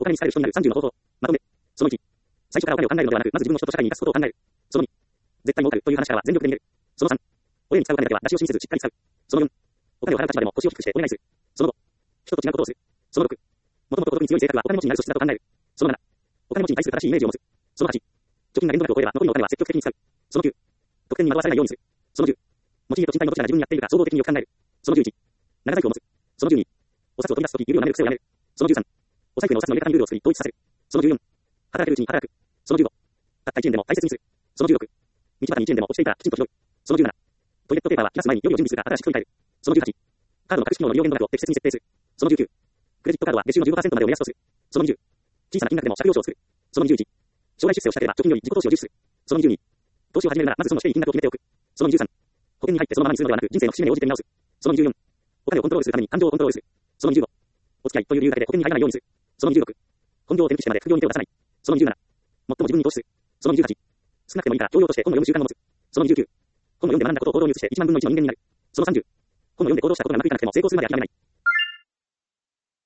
お金に使える人になる30の方法。まとめ。その1。最初からお金を考えるのではなく、まず自分の人と社会に生かすことを考える。その2。絶対儲かるという話からは全力で逃げる。その3。親に使うお金だけは出し惜しみせずしっかり使う。その4。お金を払う立場でも腰を低くしてお願いする。その5。人と違うことをする。その6。もともと孤独に強い性格はお金持ちになる素質だと考える。その7。お金持ちに対する正しいイメージを持つ。その8。貯金が限度額を超えれば残りのお金は積極的に使う。その9。得点に惑わされないようにする。その10。持ち家と賃貸のどちらが自分にやっているか総合的によく考える。その11。長財布を持つ。その12。お札を取り出すとき指を舐める癖をやめる。その13。お財布のお札の入れ方にルールを作り統一させる。その14。働けるうちに働く。その15。たった1円でも大切にする。その16。道端に1円でも落ちていたらきちんと拾う。その17。トイレットペーパーは切らす前に予備を準備するか新しく取り替える。その18。カードの各種機能の利用限度額を適切に設定する。その19。クレジットカードは月収の 15% までを目安とする。その20。小さな金額でも借用書を作る。その21。将来出世をしたければ貯金より自己投資を重視する。その22。投資を始めるならまずそのしていい金額を決めておく。その23。保険に入ってそのままにするのではなく人生の節目に応じて見直す。その24。お金をコントロールするために感情をコントロールする。その25。お付き合いという理由だけで保険に入らないようにする。その26。本業を手抜きしてまで副業に手を出さない。その27。最も自分に投資する。その28。少なくてもいいから教養として本を読む習慣を持つ。その29。本を読んで学んだことを行動に移して1万分の1の人間になる。その30。本を読んで行動したことがうまくいかなくても成功するまで諦めない。